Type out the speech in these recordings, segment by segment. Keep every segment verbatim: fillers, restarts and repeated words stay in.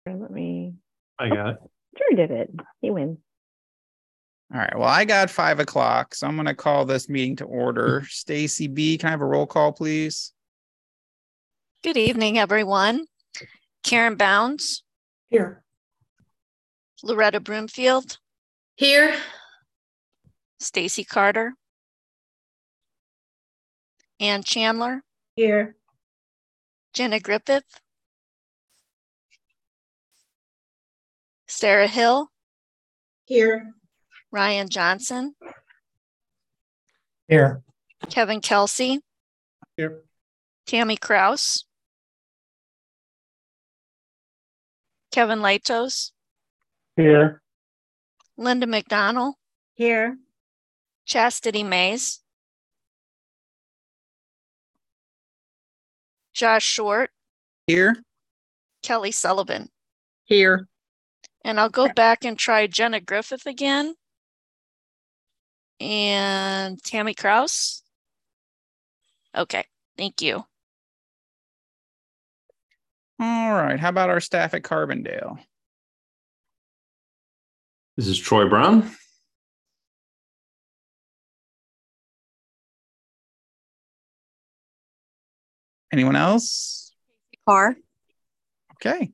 Let me. I got it. Drew did it. He wins. All right. Well, I got five o'clock, so I'm going to call this meeting to order. Stacy B, can I have a roll call, please? Good evening, everyone. Karen Bounds. Here. Loretta Broomfield. Here. Stacy Carter. Ann Chandler. Here. Jenna Griffith. Sarah Hill. Here. Ryan Johnson. Here. Kevin Kelsey. Here. Tammy Kraus. Kevin Latos. Here. Linda McDonald. Here. Chastity Mays. Josh Short. Here. Kelly Sullivan. Here. And I'll go back and try Jenna Griffith again. And Tammy Kraus. Okay, thank you. All right. How about our staff at Carbondale? This is Troy Brown. Anyone else? Carr. Okay.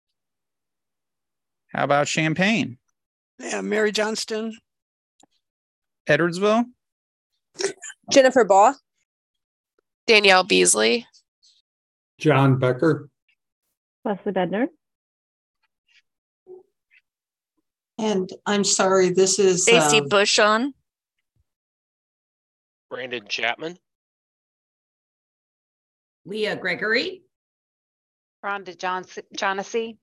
How about Champaign? Yeah, Mary Johnston. Edwardsville? Jennifer Baugh. Danielle Beasley. John Becker. Leslie Bednar. And I'm sorry, this is Stacy uh, Bushon. Brandon Chapman. Leah Gregory. Rhonda Johnson, Johnessy.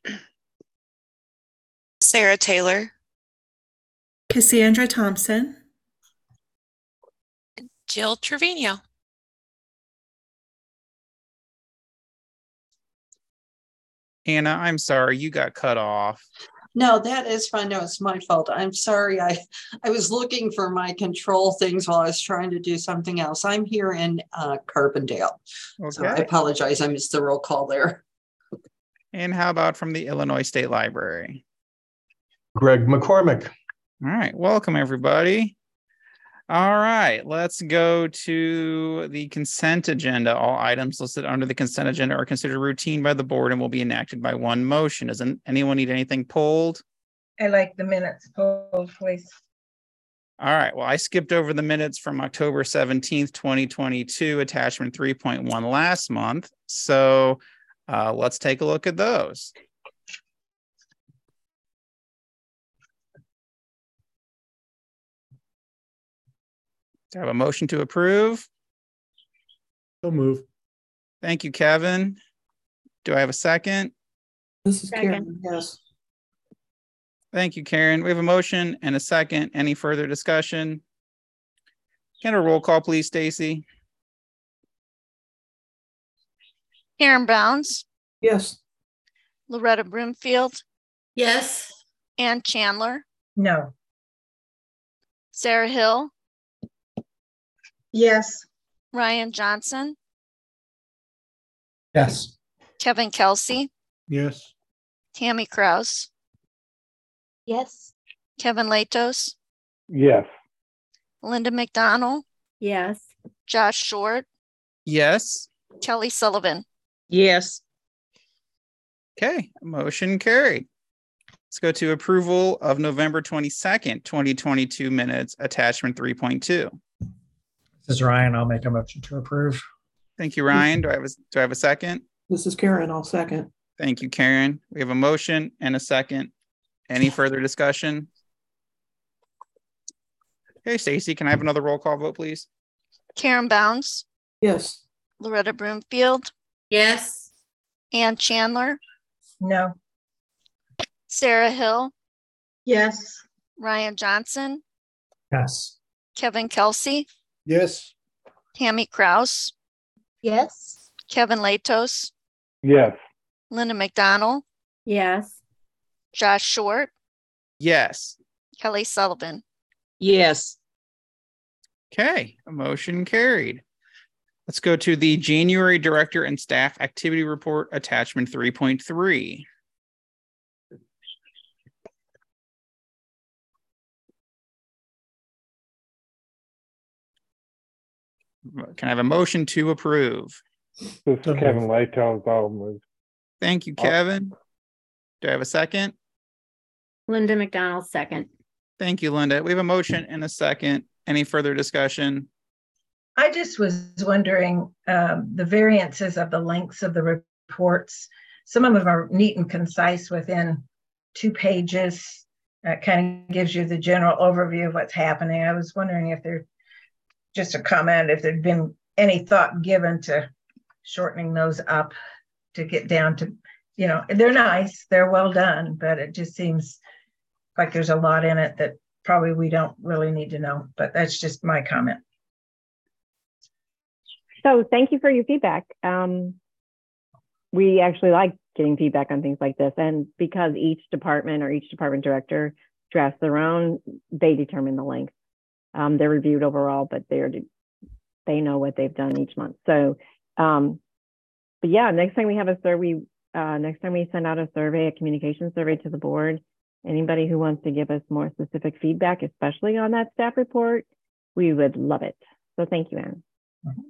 Sarah Taylor. Cassandra Thompson. Jill Trevino. Anna, I'm sorry, you got cut off. No, that is fine. No, it's my fault. I'm sorry. I I was looking for my control things while I was trying to do something else. I'm here in uh, Carbondale. Okay. So I apologize. I missed the roll call there. And how about from the Illinois State Library? Greg McCormick. All right. Welcome, everybody. All right. Let's go to the consent agenda. All items listed under the consent agenda are considered routine by the board and will be enacted by one motion. Doesn't anyone need anything pulled? I like the minutes pulled, please. All right. Well, I skipped over the minutes from October seventeenth, twenty twenty-two, attachment three point one last month. So uh, let's take a look at those. Do I have a motion to approve? So move. Thank you, Kevin. Do I have a second? This is Second. Karen. Yes. Thank you, Karen. We have a motion and a second. Any further discussion? Can a roll call, please, Stacy? Karen Bounds. Yes. Loretta Broomfield. Yes. Ann Chandler. No. Sarah Hill. Yes. Ryan Johnson. Yes. Kevin Kelsey. Yes. Tammy Kraus. Yes. Kevin Latos. Yes. Linda McDonald. Yes. Josh Short. Yes. Kelly Sullivan. Yes. Okay, motion carried. Let's go to approval of November twenty-second, twenty twenty-two minutes, attachment three point two. This is Ryan. I'll make a motion to approve. Thank you, Ryan. Do I have a, do I have a second? This is Karen. I'll second. Thank you, Karen. We have a motion and a second. Any further discussion? Okay, Stacy, can I have another roll call vote, please? Karen Bounds. Yes. Loretta Broomfield. Yes. Ann Chandler. No. Sarah Hill. Yes. Ryan Johnson. Yes. Kevin Kelsey. Yes. Tammy Kraus. Yes. Kevin Latos. Yes. Linda McDonald. Yes. Josh Short. Yes. Kelly Sullivan. Yes. Okay, a motion carried. Let's go to the January Director and Staff Activity Report, attachment three point three. Can I have a motion to approve? This is Kevin Lighthouse. I'll move. Thank you, Kevin. Do I have a second? Linda McDonald, second. Thank you, Linda. We have a motion and a second. Any further discussion? I just was wondering, um, the variances of the lengths of the reports. Some of them are neat and concise within two pages. That kind of gives you the general overview of what's happening. I was wondering if there, just a comment, if there'd been any thought given to shortening those up to get down to, you know, they're nice, they're well done, but it just seems like there's a lot in it that probably we don't really need to know, but that's just my comment. So thank you for your feedback. Um, we actually like getting feedback on things like this. And because each department or each department director drafts their own, they determine the length. Um, they're reviewed overall, but they're they know what they've done each month. So, um, but yeah, next time we have a survey, uh, next time we send out a survey, a communication survey to the board, anybody who wants to give us more specific feedback, especially on that staff report, we would love it. So thank you, Anne. Mm-hmm.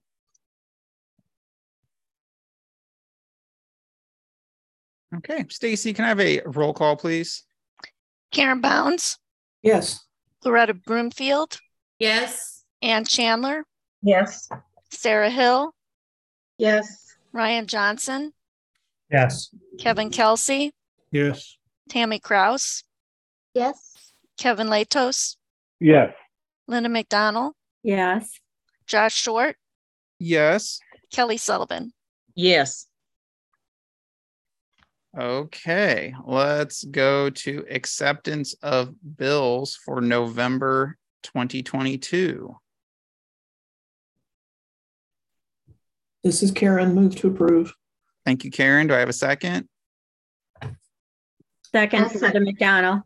Okay, Stacy, can I have a roll call, please? Karen Bounds, Yes. Loretta Broomfield, Yes. Ann Chandler, Yes. Sarah Hill, Yes. Ryan Johnson, Yes. Kevin Kelsey, Yes. Tammy Kraus, Yes. Kevin Latos, Yes. Linda McDonald, Yes. Josh Short, Yes. Kelly Sullivan. Yes. Okay, let's go to acceptance of bills for November twenty twenty-two. This is Karen. Move to approve. Thank you, Karen. Do I have a second? Second, I'll Linda second. McDonald.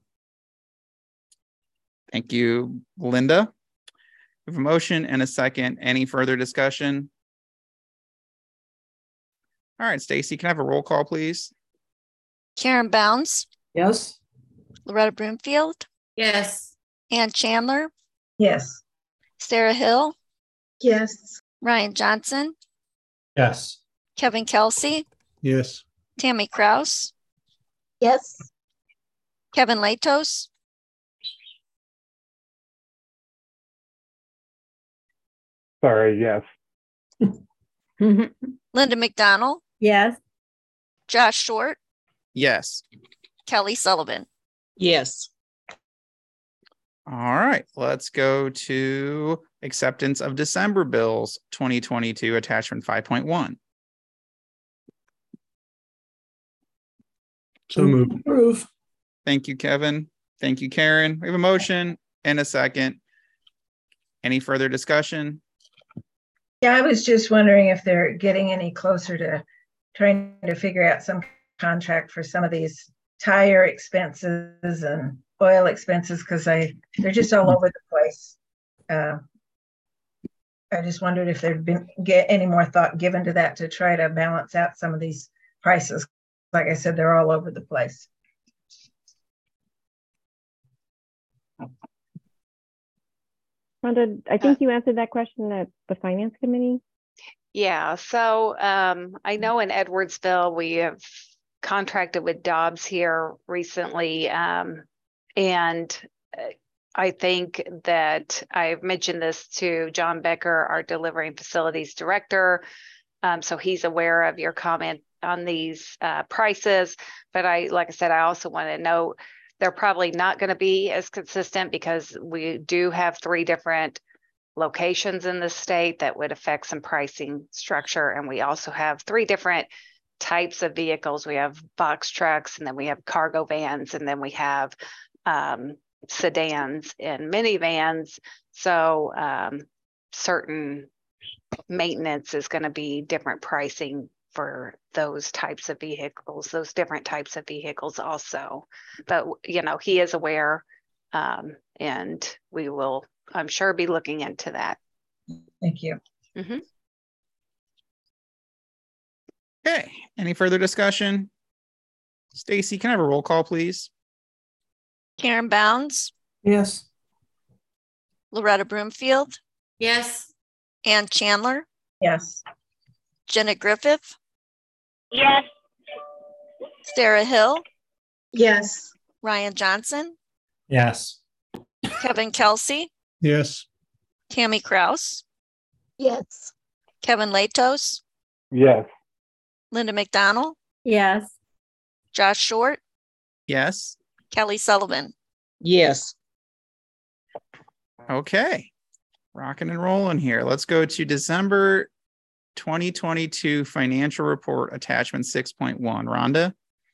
Thank you, Linda. We have a motion and a second. Any further discussion? All right, Stacy, can I have a roll call, please? Karen Bounds, Yes. Loretta Broomfield, Yes. Ann Chandler, Yes. Sarah Hill, Yes. Ryan Johnson, Yes. Kevin Kelsey, Yes. Tammy Kraus, Yes. Kevin Latos, Sorry, yes. Linda McDonald, Yes. Josh Short, Yes. Kelly Sullivan. Yes. All right, let's go to acceptance of December bills twenty twenty-two, attachment five point one. So moved. Approve. Thank you, Kevin. Thank you, Karen. We have a motion and a second. Any further discussion? Yeah, I was just wondering if they're getting any closer to trying to figure out some contract for some of these tire expenses and oil expenses, because I they're just all over the place. Uh, I just wondered if there'd been get any more thought given to that to try to balance out some of these prices. Like I said, they're all over the place. Rhonda, I think you answered that question at the finance committee. Yeah, so um, I know in Edwardsville, we have contracted with Dobbs here recently. Um, and uh, I think that I've mentioned this to John Becker, our delivering facilities director. Um, so he's aware of your comment on these uh, prices. But I, like I said, I also want to note they're probably not going to be as consistent because we do have three different locations in the state that would affect some pricing structure. And we also have three different types of vehicles. We have box trucks, and then we have cargo vans, and then we have um, sedans and minivans. So um, certain maintenance is going to be different pricing for those types of vehicles, those different types of vehicles also. But, you know, he is aware, um, and we will, I'm sure, be looking into that. Thank you. Mm-hmm. Okay, any further discussion? Stacy, can I have a roll call, please? Karen Bounds, Yes. Loretta Broomfield, Yes. Ann Chandler, Yes. Jenna Griffith, Yes. Sarah Hill, Yes. Ryan Johnson, Yes. Kevin Kelsey, Yes. Tammy Kraus, Yes. Kevin Latos, yes, Linda McDonald, Yes. Josh Short, Yes. Kelly Sullivan. Yes. Okay. Rocking and rolling here. Let's go to December twenty twenty-two financial report attachment six point one. Rhonda?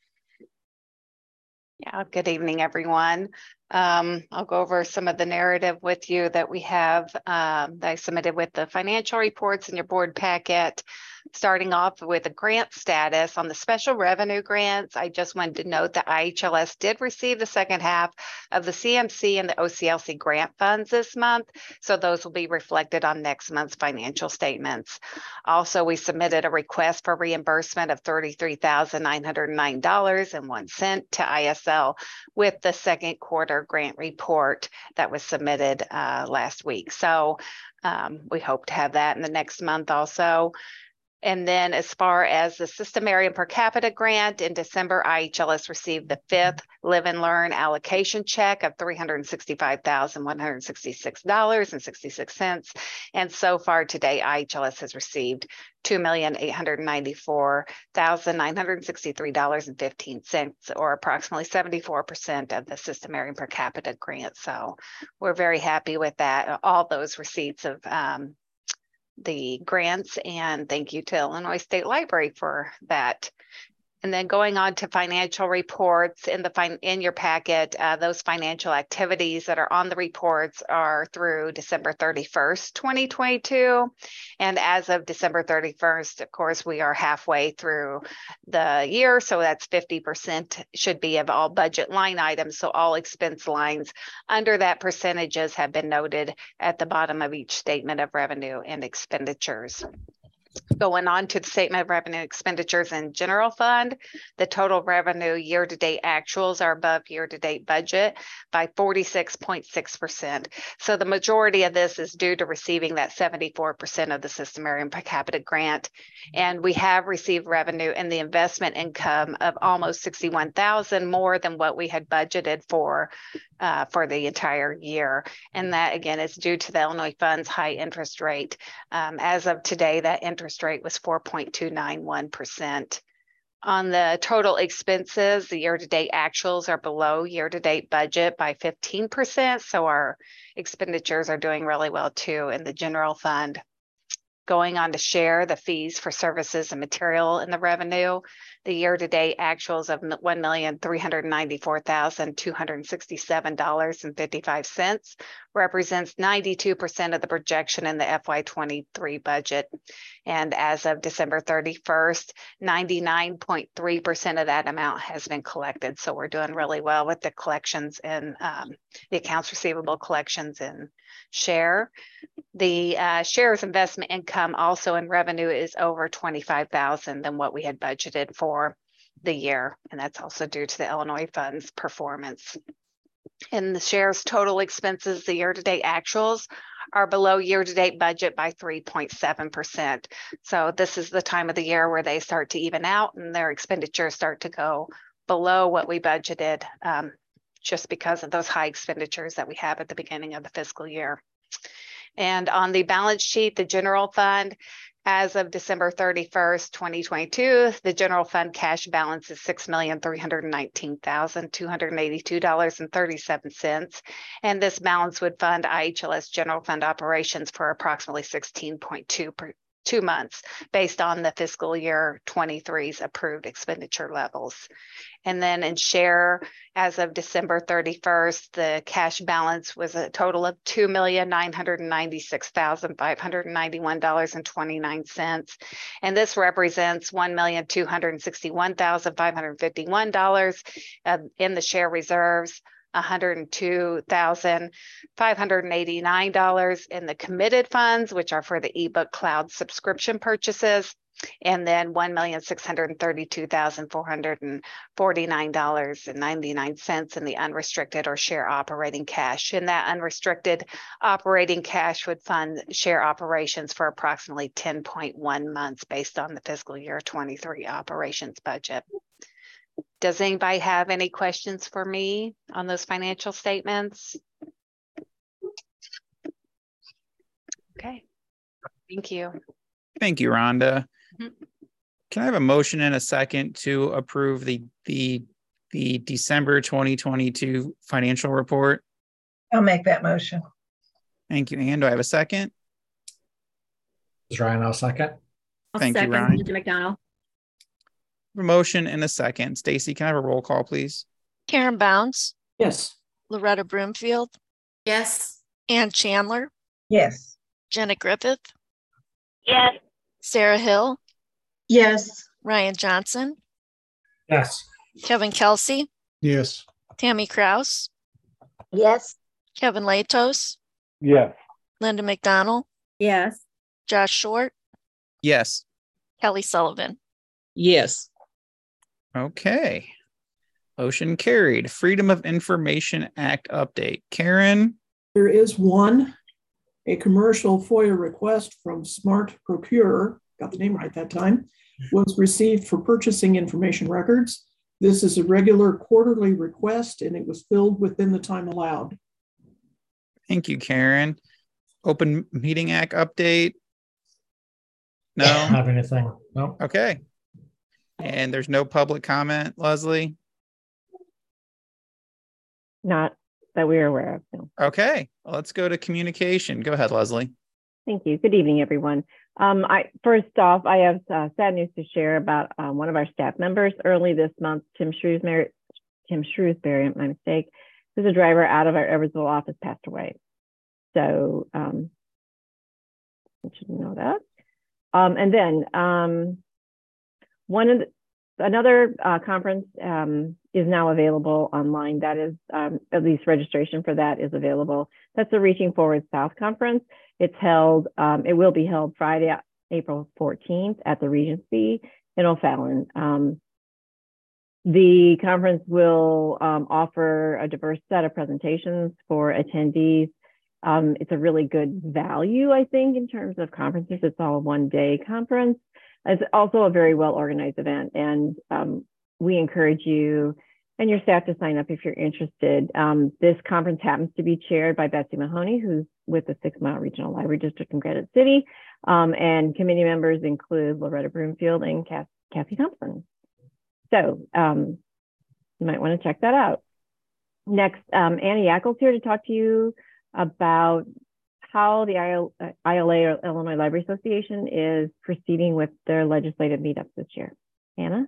Yeah, good evening, everyone. Um, I'll go over some of the narrative with you that we have um, that I submitted with the financial reports in your board packet. Starting off with a grant status on the special revenue grants, I just wanted to note that I H L S did receive the second half of the C M C and the O C L C grant funds this month, so those will be reflected on next month's financial statements. Also, we submitted a request for reimbursement of thirty-three thousand nine hundred nine dollars and one cent to I S L with the second quarter grant report that was submitted uh, last week. So um, we hope to have that in the next month also. And then as far as the system area per capita grant, in December, I H L S received the fifth Live and Learn allocation check of three hundred sixty-five thousand one hundred sixty-six dollars and sixty-six cents. And so far today, I H L S has received two million eight hundred ninety-four thousand nine hundred sixty-three dollars and fifteen cents, or approximately seventy-four percent of the system area per capita grant. So we're very happy with that. All those receipts of um, the grants, and thank you to Illinois State Library for that. And then going on to financial reports in the fin in your packet, uh, those financial activities that are on the reports are through December thirty-first, twenty twenty-two. And as of December thirty-first, of course, we are halfway through the year. So that's fifty percent should be of all budget line items. So all expense lines under that percentages have been noted at the bottom of each statement of revenue and expenditures. Going on to the statement of revenue expenditures and general fund, the total revenue year-to-date actuals are above year-to-date budget by forty-six point six percent. So the majority of this is due to receiving that seventy-four percent of the system area per capita grant. And we have received revenue in the investment income of almost sixty-one thousand more than what we had budgeted for uh, for the entire year. And that again is due to the Illinois Fund's high interest rate. Um, as of today, that interest rate was four point two nine one percent. On the total expenses, the year-to-date actuals are below year-to-date budget by fifteen percent. So our expenditures are doing really well too in the general fund. Going on to share the fees for services and material in the revenue, the year-to-date actuals of one million three hundred ninety-four thousand two hundred sixty-seven dollars and fifty-five cents represents ninety-two percent of the projection in the F Y twenty-three budget. And as of December thirty-first, ninety-nine point three percent of that amount has been collected. So we're doing really well with the collections and um, the accounts receivable collections and share. The uh, shares investment income also in revenue is over twenty-five thousand than what we had budgeted for the year. And that's also due to the Illinois Fund's performance. In the shares total expenses, the year-to-date actuals are below year-to-date budget by three point seven percent. So this is the time of the year where they start to even out and their expenditures start to go below what we budgeted um, just because of those high expenditures that we have at the beginning of the fiscal year. And on the balance sheet, the general fund, as of December thirty-first, twenty twenty-two, the general fund cash balance is six million three hundred nineteen thousand two hundred eighty-two dollars and thirty-seven cents. And this balance would fund I H L S general fund operations for approximately sixteen point two per two months based on the fiscal year twenty-three's approved expenditure levels. And then in share, as of December thirty-first, the cash balance was a total of two million nine hundred ninety-six thousand five hundred ninety-one dollars and twenty-nine cents. And this represents one million two hundred sixty-one thousand five hundred fifty-one dollars uh, in the share reserves, one hundred two thousand five hundred eighty-nine dollars in the committed funds, which are for the ebook cloud subscription purchases, And then one million six hundred thirty-two thousand four hundred forty-nine dollars and ninety-nine cents in the unrestricted or share operating cash. And that unrestricted operating cash would fund share operations for approximately ten point one months based on the fiscal year twenty-three operations budget. Does anybody have any questions for me on those financial statements? Okay, thank you. Thank you, Rhonda. Can I have a motion and a second to approve the the the December twenty twenty-two financial report? I'll make that motion. Thank you, Ann. Do I have a second? Is Ryan, I'll second. I'll Thank you, second Ryan. Linda McDonald. A motion and a second. Stacy, can I have a roll call, please? Karen Bounds, Yes. Loretta Broomfield, Yes. Ann Chandler, Yes. Jenna Griffith, Yes. Sarah Hill, Yes. Ryan Johnson, Yes. Kevin Kelsey, Yes. Tammy Kraus, Yes. Kevin Latos, yes, Linda McDonald, Yes. Josh Short, Yes. Kelly Sullivan. Yes. Okay. Motion carried. Freedom of Information Act update. Karen? There is one, a commercial FOIA request from Smart Procure, got the name right that time, was received for purchasing information records. This is a regular quarterly request and it was filled within the time allowed. Thank you, Karen. Open Meeting Act update? No? Don't have anything. No. Okay. And there's no public comment, Leslie? Not that we're aware of. No. Okay. Well, let's go to communication. Go ahead, Leslie. Thank you. Good evening, everyone. Um, I first off, I have uh, sad news to share about um, one of our staff members. Early this month, Tim Shrewsbury, Tim Shrewsbury, my mistake, who's a driver out of our Edwardsville office, passed away. So um, you should know that. Um, and then um, one of the, another uh, conference um, is now available online. That is, um, at least registration for that is available. That's the Reaching Forward South Conference. It's held, um, it will be held Friday, April fourteenth at the Regency in O'Fallon. Um, the conference will um, offer a diverse set of presentations for attendees. Um, it's a really good value, I think, in terms of conferences. It's all a one-day conference. It's also a very well-organized event, and um, we encourage you and your staff to sign up if you're interested. Um, this conference happens to be chaired by Betsy Mahoney, who's with the Six Mile Regional Library District in Granite City, um, and committee members include Loretta Broomfield and Kath Kathy Thompson. So um, you might want to check that out. Next, um, Annie Yackel's here to talk to you about how the I L A, or Illinois Library Association, is proceeding with their legislative meetups this year. Anna?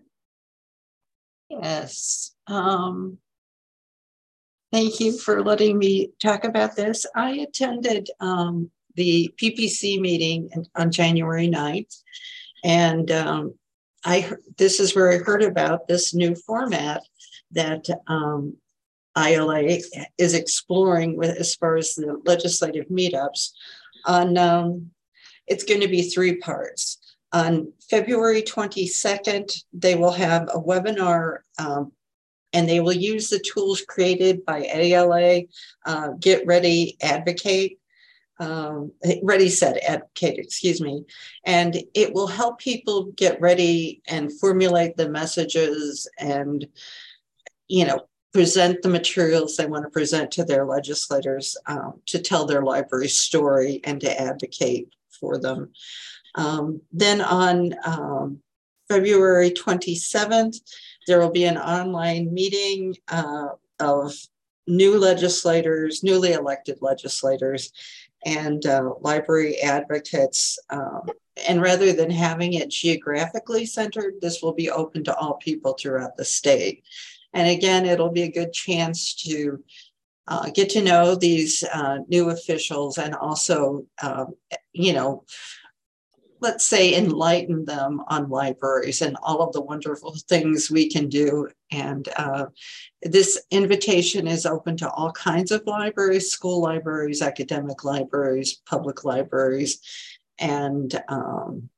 Yes. Um, thank you for letting me talk about this. I attended um, the P P C meeting on January ninth, and um, I this is where I heard about this new format that um, I L A is exploring with as far as the legislative meetups. On um, it's going to be three parts. On February twenty-second, they will have a webinar, um, and they will use the tools created by A L A, uh, Get Ready, Advocate, um, Ready, Set, Advocate, excuse me. And it will help people get ready and formulate the messages and, you know, present the materials they want to present to their legislators, um, to tell their library story and to advocate for them. Um, then on um, February twenty-seventh, there will be an online meeting uh, of new legislators, newly elected legislators, and uh, library advocates. Um, and rather than having it geographically centered, this will be open to all people throughout the state. And again, it'll be a good chance to uh, get to know these uh, new officials and also, um, you know, let's say enlighten them on libraries and all of the wonderful things we can do. And uh, this invitation is open to all kinds of libraries, school libraries, academic libraries, public libraries, and um,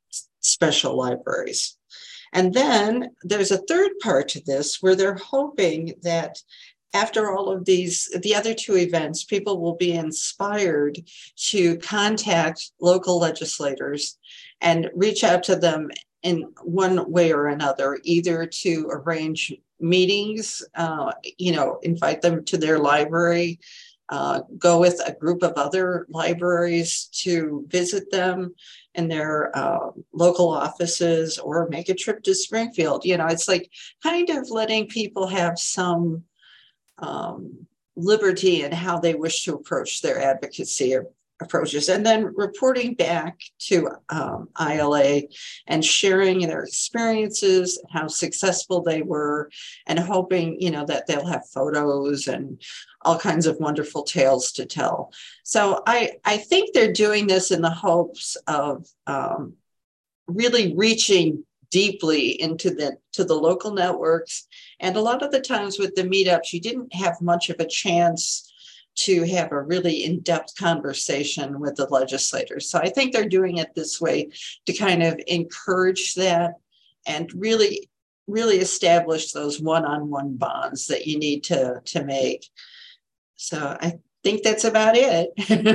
special libraries. And then there's a third part to this where they're hoping that after all of these, the other two events, people will be inspired to contact local legislators and reach out to them in one way or another, either to arrange meetings, uh, you know, invite them to their library, uh, go with a group of other libraries to visit them in their uh, local offices, or make a trip to Springfield. You know, it's like kind of letting people have some um, liberty in how they wish to approach their advocacy approaches, and then reporting back to um, I L A and sharing their experiences, how successful they were, and hoping, you know, that they'll have photos and all kinds of wonderful tales to tell. So I, I think they're doing this in the hopes of um, really reaching deeply into the to the local networks. And a lot of the times with the meetups, you didn't have much of a chance to have a really in-depth conversation with the legislators. So I think they're doing it this way to kind of encourage that and really, really establish those one-on-one bonds that you need to, to make. So I think that's about it.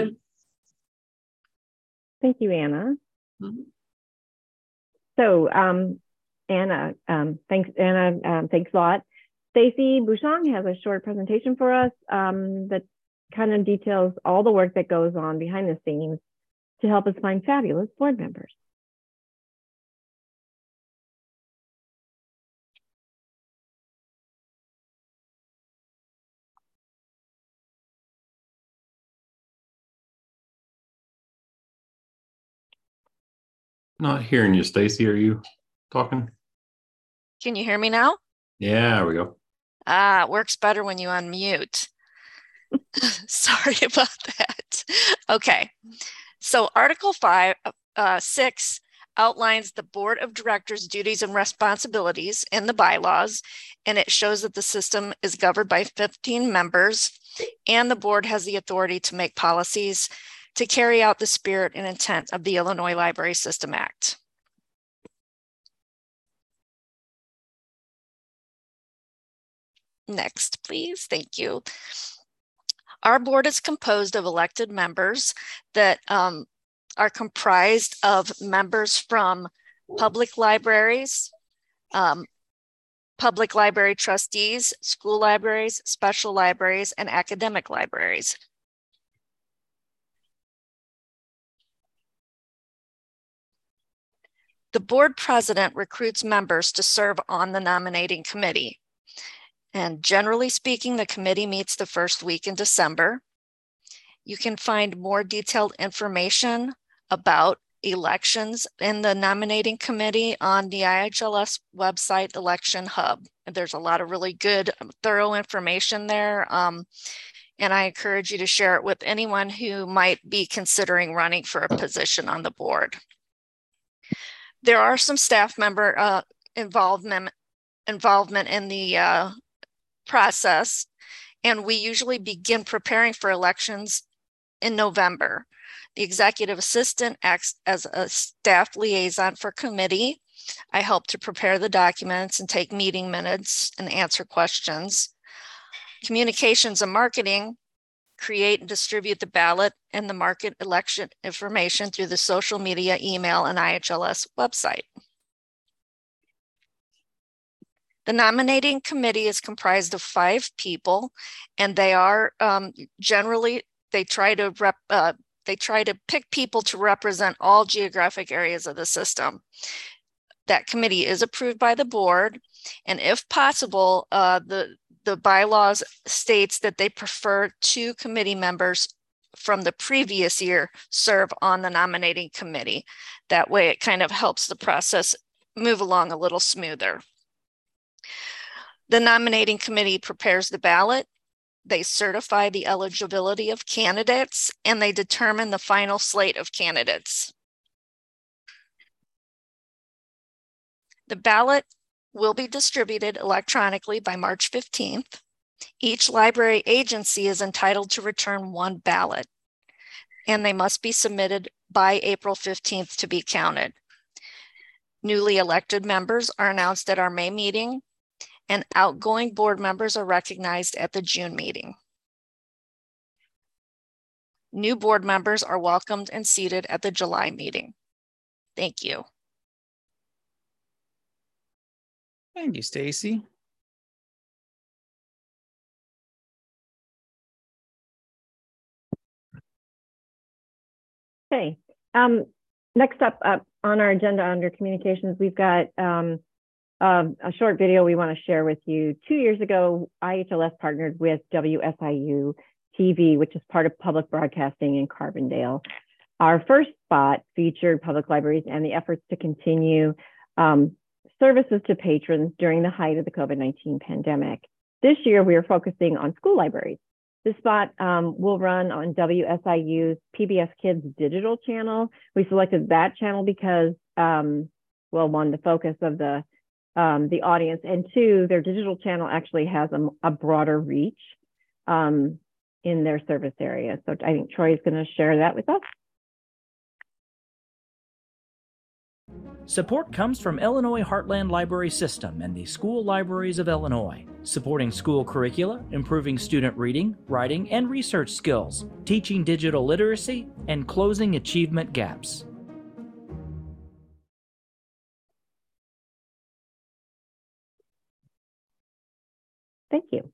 Thank you, Anna. Mm-hmm. So um, Anna, um, thanks, Anna, um, thanks a lot. Stacy Bouchon has a short presentation for us um, that kind of details all the work that goes on behind the scenes to help us find fabulous board members. Not hearing you, Stacy. Are you talking? Can you hear me now? Yeah, there we go. Ah, it works better when you unmute. Sorry about that. Okay, so Article five, uh, six outlines the Board of Directors' duties and responsibilities in the bylaws, and it shows that the system is governed by fifteen members, and the board has the authority to make policies to carry out the spirit and intent of the Illinois Library System Act. Next, please. Thank you. Our board is composed of elected members that um, are comprised of members from public libraries, um, public library trustees, school libraries, special libraries, and academic libraries. The board president recruits members to serve on the nominating committee. And generally speaking, the committee meets the first week in December. You can find more detailed information about elections in the nominating committee on the I H L S website, Election Hub. And there's a lot of really good, thorough information there. Um, and I encourage you to share it with anyone who might be considering running for a position on the board. There are some staff member uh, involvement, involvement in the uh, process, and we usually begin preparing for elections in November. The executive assistant acts as a staff liaison for committee. I help to prepare the documents and take meeting minutes and answer questions. Communications and marketing create and distribute the ballot and the market election information through the social media, email, and I H L S website. The nominating committee is comprised of five people, and they are um, generally, they try to rep, uh, they try to pick people to represent all geographic areas of the system. That committee is approved by the board, and if possible, uh, the, the bylaws states that they prefer two committee members from the previous year serve on the nominating committee. That way it kind of helps the process move along a little smoother. The nominating committee prepares the ballot, they certify the eligibility of candidates, and they determine the final slate of candidates. The ballot will be distributed electronically by March fifteenth. Each library agency is entitled to return one ballot, and they must be submitted by April fifteenth to be counted. Newly elected members are announced at our May meeting, and outgoing board members are recognized at the June meeting. New board members are welcomed and seated at the July meeting. Thank you. Thank you, Stacy. Okay. Um, next up, up on our agenda under communications, we've got um, um, a short video we want to share with you. Two years ago, I H L S partnered with W S I U T V, which is part of public broadcasting in Carbondale. Our first spot featured public libraries and the efforts to continue um, services to patrons during the height of the COVID nineteen pandemic. This year, we are focusing on school libraries. This spot um, will run on W S I U's P B S Kids digital channel. We selected that channel because, um, well, one, the focus of the um, the audience, and two, their digital channel actually has a, a broader reach um, in their service area. So I think Troy is going to share that with us. Support comes from Illinois Heartland Library System and the School Libraries of Illinois, supporting school curricula, improving student reading, writing, and research skills, teaching digital literacy, and closing achievement gaps. Thank you.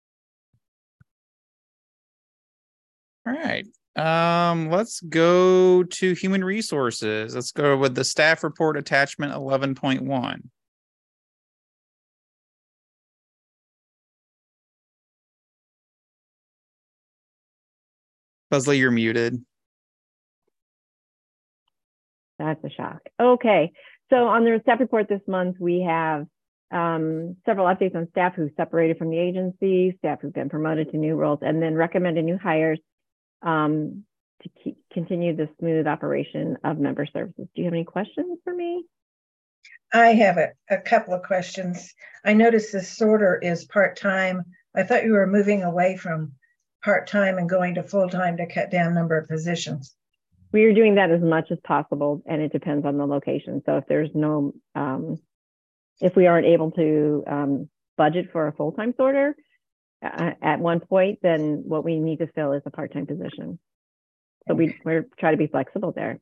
All right. Um, let's go to human resources. Let's go with the staff report attachment eleven point one. Leslie, you're muted. That's a shock. Okay. So on the staff report this month, we have um, several updates on staff who separated from the agency, staff who've been promoted to new roles, and then recommended new hires um, to keep, continue the smooth operation of member services. Do you have any questions for me? I have a, a couple of questions. I noticed this sorter is part-time. I thought you were moving away from part-time and going to full-time to cut down number of positions. We are doing that as much as possible, and it depends on the location. So if there's no, um, if we aren't able to um, budget for a full-time sorter uh, at one point, then what we need to fill is a part-time position. So we we're try to be flexible there.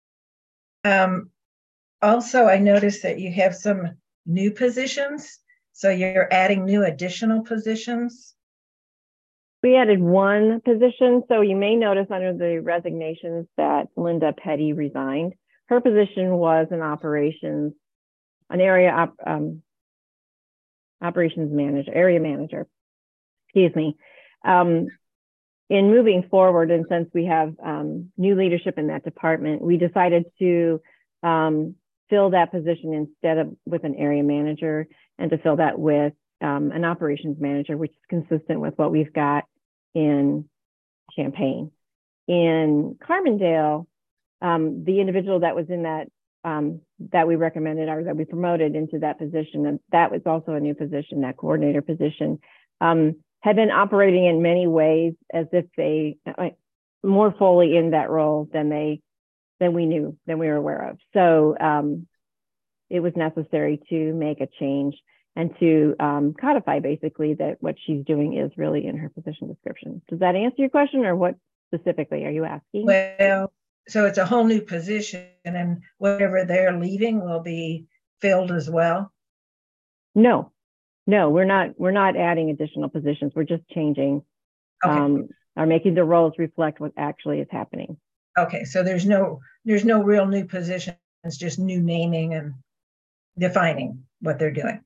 Um, also, I noticed that you have some new positions. So you're adding new additional positions. We added one position. So you may notice under the resignations that Linda Petty resigned. Her position was an operations, an area op, um, operations manager, area manager, excuse me. Um, in moving forward, and since we have um, new leadership in that department, we decided to um, fill that position instead of with an area manager, and to fill that with um, an operations manager, which is consistent with what we've got in Champaign. In Carbondale, um, the individual that was in that, um, that we recommended or that we promoted into that position, and that was also a new position, that coordinator position, um, had been operating in many ways as if they, uh, more fully in that role than they, than we knew, than we were aware of. So um, it was necessary to make a change and to um, codify basically that what she's doing is really in her position description. Does that answer your question, or what specifically are you asking? Well, so it's a whole new position, and whatever they're leaving will be filled as well? No, no, we're not, we're not adding additional positions. We're just changing, okay. um, or making the roles reflect what actually is happening. Okay, so there's no, there's no real new positions, just new naming and defining what they're doing.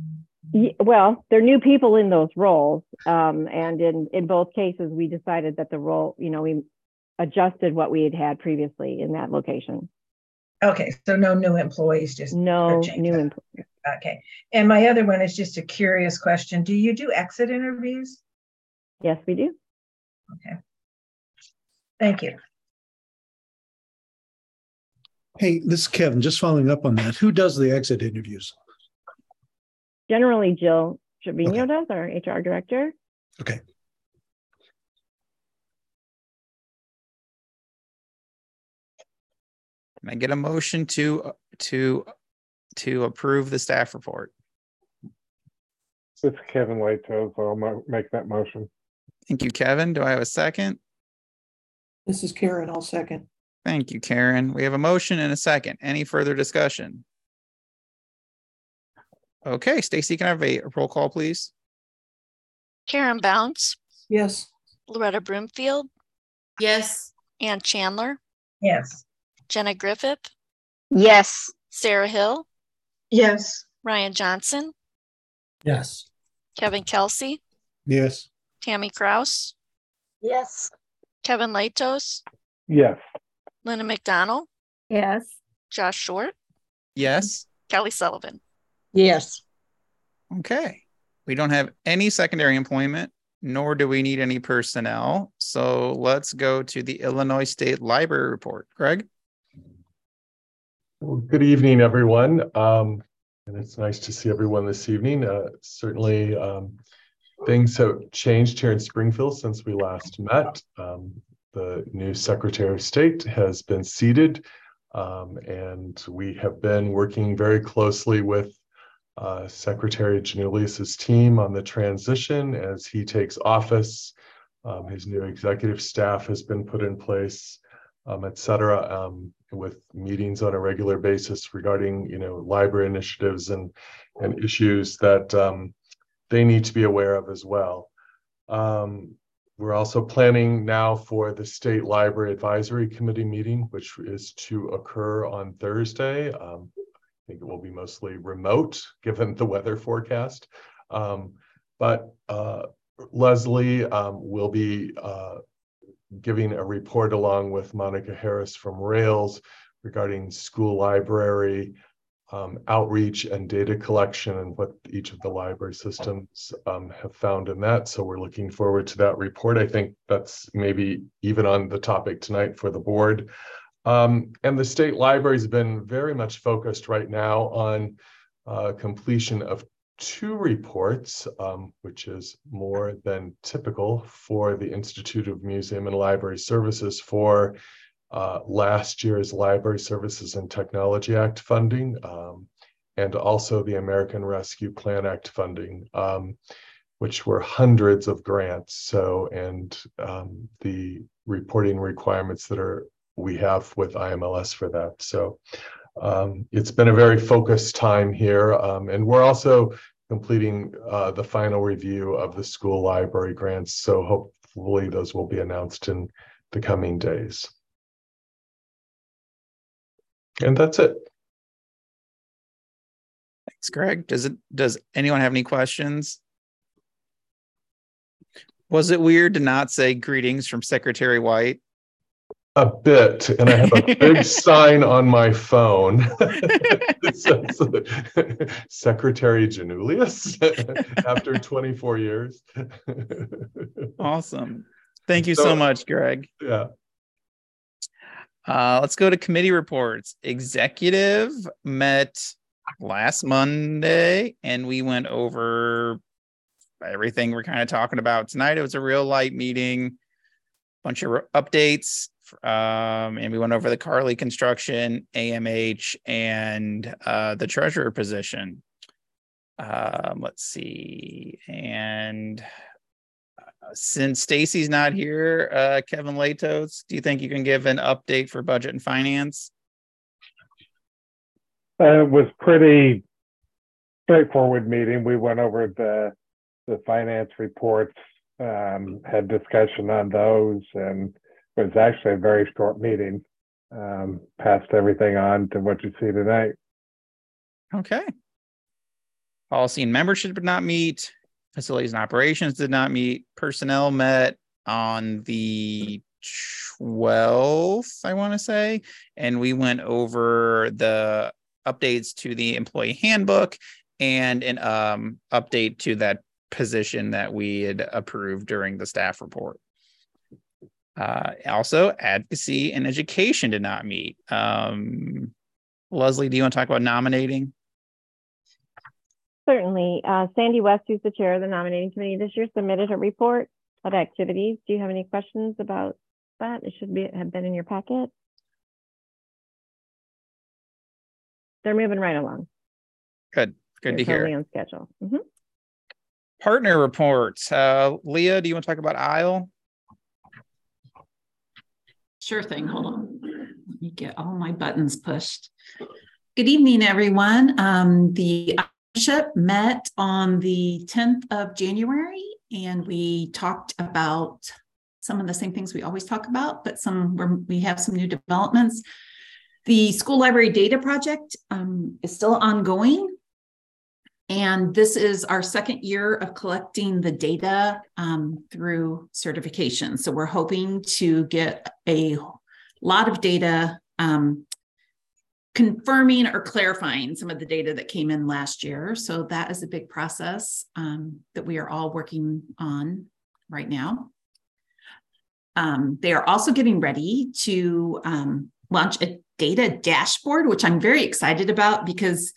Well, there are new people in those roles, um, and in in both cases, we decided that the role, you know, we adjusted what we had had previously in that location. Okay, so no new employees, just no new employees. Okay, and my other one is just a curious question: do you do exit interviews? Yes, we do. Okay, thank you. Hey, this is Kevin. Just following up on that. Who does the exit interviews? Generally, Jill Trevino okay. does, our H R director. Okay. Can I get a motion to to to approve the staff report? This is Kevin Lato, so I'll mo- make that motion. Thank you, Kevin. Do I have a second? This is Karen. I'll second. Thank you, Karen. We have a motion and a second. Any further discussion? Okay, Stacy, can I have a roll call, please? Karen Bounce, Yes. Loretta Broomfield, Yes. Ann Chandler, Yes. Jenna Griffith, Yes. Sarah Hill, Yes. Ryan Johnson, Yes. Kevin Kelsey, Yes. Tammy Kraus, Yes. Kevin Latos, Yes. Linda McDonald, Yes. Josh Short, Yes. Kelly Sullivan. Yes. Okay. We don't have any secondary employment, nor do we need any personnel. So let's go to the Illinois State Library report. Greg? Well, good evening, everyone. Um, and it's nice to see everyone this evening. Uh, certainly, um, things have changed here in Springfield since we last met. Um, the new Secretary of State has been seated, um, and we have been working very closely with uh, Secretary Janulius's team on the transition as he takes office. Um, his new executive staff has been put in place, um, et cetera, um, with meetings on a regular basis regarding, you know, library initiatives and, and issues that um, they need to be aware of as well. Um, we're also planning now for the State Library Advisory Committee meeting, which is to occur on Thursday. Um, I think it will be mostly remote given the weather forecast. Um, but uh, Leslie um, will be uh, giving a report along with Monica Harris from Rails regarding school library um, outreach and data collection and what each of the library systems um, have found in that. So we're looking forward to that report. I think that's maybe even on the topic tonight for the board. Um, and the state library has been very much focused right now on uh, completion of two reports, um, which is more than typical for the Institute of Museum and Library Services for uh, last year's Library Services and Technology Act funding, um, and also the American Rescue Plan Act funding, um, which were hundreds of grants. So, and um, the reporting requirements that are we have with I M L S for that. So um, it's been a very focused time here. Um, and we're also completing uh, the final review of the school library grants. So hopefully those will be announced in the coming days. And that's it. Thanks, Greg. Does it, does anyone have any questions? Was it weird to not say greetings from Secretary White? A bit, and I have a big sign on my phone that says Secretary Janulius after twenty-four years. Awesome. Thank you so, so much, Greg. Yeah. Uh, let's go to committee reports. Executive met last Monday, and we went over everything we're kind of talking about tonight. It was a real light meeting, bunch of updates. Um, and we went over the Carly construction, A M H, and uh, the treasurer position. Um, let's see. And uh, since Stacy's not here, uh, Kevin Latos, do you think you can give an update for budget and finance? Uh, it was pretty straightforward meeting. We went over the the finance reports, um, had discussion on those, and it was actually a very short meeting. Um, passed everything on to what you see tonight. Okay. Policy and membership did not meet. Facilities and operations did not meet. Personnel met on the twelfth, I want to say. And we went over the updates to the employee handbook and an um, update to that position that we had approved during the staff report. Uh, also, advocacy and education did not meet. Um, Leslie, do you want to talk about nominating? Certainly. Uh, Sandy West, who's the chair of the nominating committee this year, submitted a report of activities. Do you have any questions about that? It should be have been in your packet. They're moving right along. Good. Good to You're totally hear. on schedule. Mhm. Partner reports. Uh, Leah, do you want to talk about I L? Sure thing. Hold on. Let me get all my buttons pushed. Good evening, everyone. Um, the partnership met on the tenth of January, and we talked about some of the same things we always talk about, but some where we have some new developments. The school library data project um, is still ongoing. And this is our second year of collecting the data um, through certification. So we're hoping to get a lot of data um, confirming or clarifying some of the data that came in last year. So that is a big process um, that we are all working on right now. Um, they are also getting ready to um, launch a data dashboard, which I'm very excited about because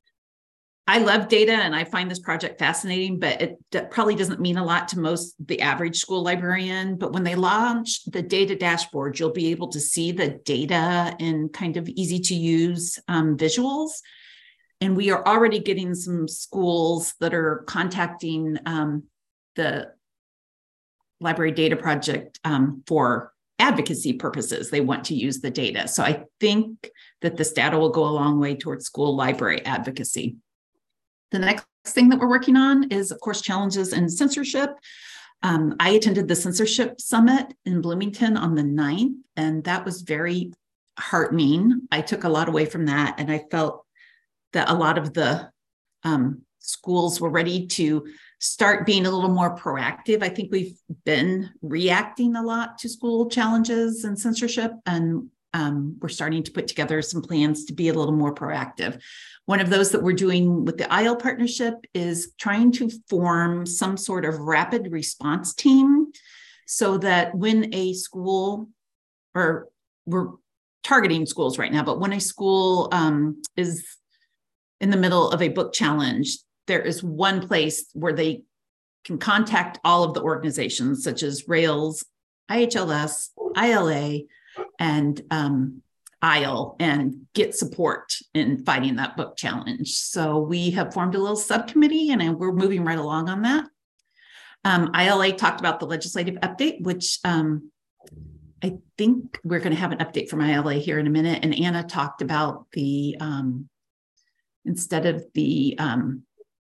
I love data and I find this project fascinating, but it that probably doesn't mean a lot to most the average school librarian. But when they launch the data dashboard, you'll be able to see the data in kind of easy to use um, visuals. And we are already getting some schools that are contacting um, the library data project um, for advocacy purposes. They want to use the data. So I think that this data will go a long way towards school library advocacy. The next thing that we're working on is, of course, challenges in censorship. Um, I attended the censorship summit in Bloomington on the ninth, and that was very heartening. I took a lot away from that, and I felt that a lot of the um, schools were ready to start being a little more proactive. I think we've been reacting a lot to school challenges and censorship, and um, we're starting to put together some plans to be a little more proactive. One of those that we're doing with the I L partnership is trying to form some sort of rapid response team so that when a school, or we're targeting schools right now, but when a school um, is in the middle of a book challenge, there is one place where they can contact all of the organizations such as RAILS, I H L S, I L A, and um, I L and get support in fighting that book challenge. So we have formed a little subcommittee and we're moving right along on that. Um, I L A talked about the legislative update, which um, I think we're going to have an update from I L A here in a minute. And Anna talked about the, um, instead of the, um,